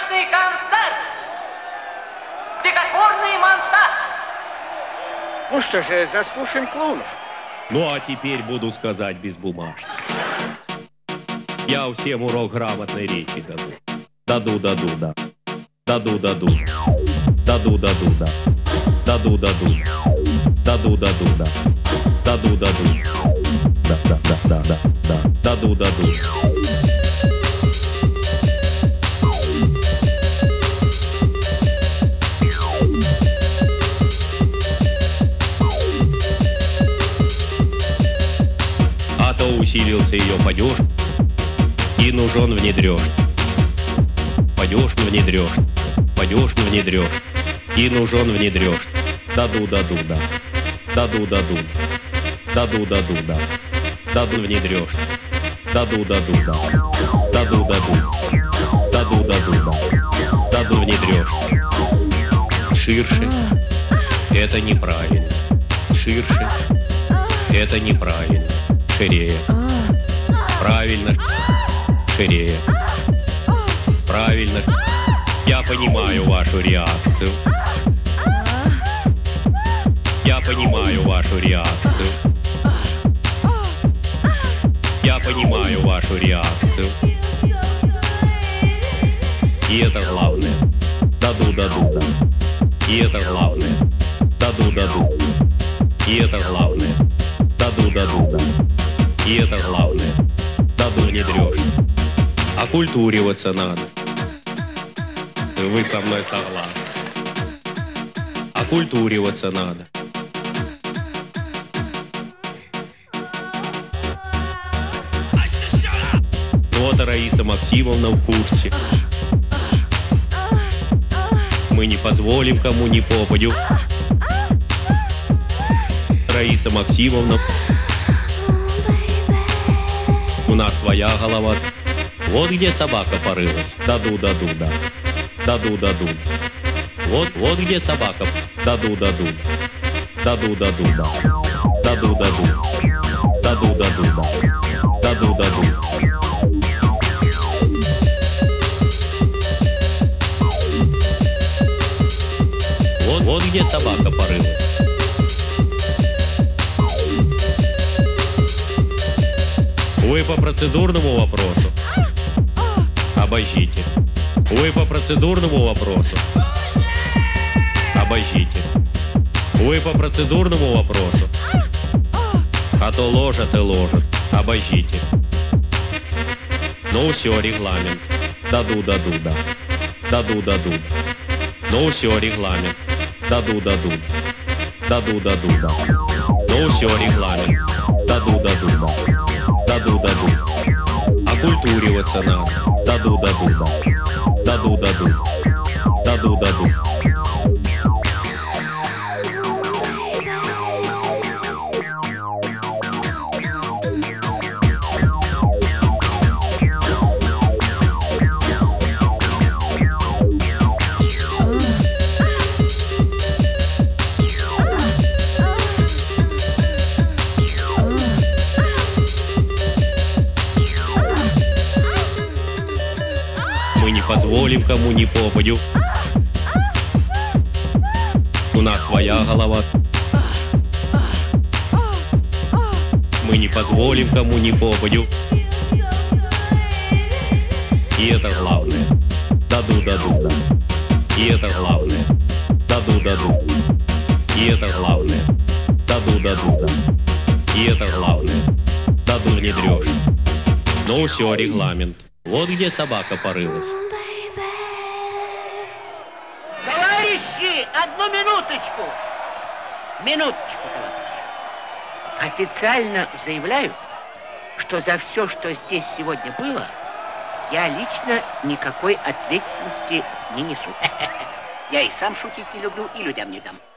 Праздничный концерт! Стихотворный монтаж! Ну что же, заслушаем клоунов. Ну а теперь буду сказать без бумажки. Я всем урок грамотной речи даду. Даду, да. Даду. Даду, да. Даду, да. Даду, да. Даду, да. Даду, да. А то усилился ее падеж, и нужен внедрешь. Падеж внедрешь, и нужен внедрешь. Даду, да. Даду, да. Даду, да. Даду внедрешь. Даду, да. Даду, да. Даду, да. Даду внедрешь. Ширше — это неправильно. Ширше — это неправильно. Ширее. Правильно. Ширее. Правильно. Я понимаю вашу реакцию. Я понимаю вашу реакцию. Я понимаю вашу реакцию. И это главное. Даду, да. И это главное. Даду, да. И это главное. Даду, да. И это главное. Даду внедрешь. Окультуриваться надо. Вы со мной согласны. Окультуриваться надо. Вот Раиса Максимовна в курсе. Мы не позволим кому ни попадю. Раиса Максимовна. У нас своя голова. Вот где собака порылась. Даду, да. Даду, да. Вот где собака. Даду, да. Даду, да. Даду, да. Даду, да. Даду, да. Вот где собака порылась. Вы по процедурному вопросу? Обождите. Вы по процедурному вопросу? Обождите. Вы по процедурному вопросу? А то ложат и ложат. Обождите. Ну все, регламент. Даду, да. Даду, да. Ну все, регламент. Даду, да. Даду, да. Ну все, регламент. Даду, да. Даду, да. Окультуриваться надо. Даду, да. Даду, да. Даду, да. Мы не позволим кому ни попадю. У нас своя голова. Мы не позволим кому ни попадю. И это главное. Даду, да. И это главное. Даду, да. И это главное. Даду, да. И это главное. Даду внедрешь. Ну все, регламент. Вот где собака порылась. Товарищи, одну минуточку. Минуточку, товарищи. Официально заявляю, что за все, что здесь сегодня было, я лично никакой ответственности не несу. Я и сам шутить не люблю, и людям не дам.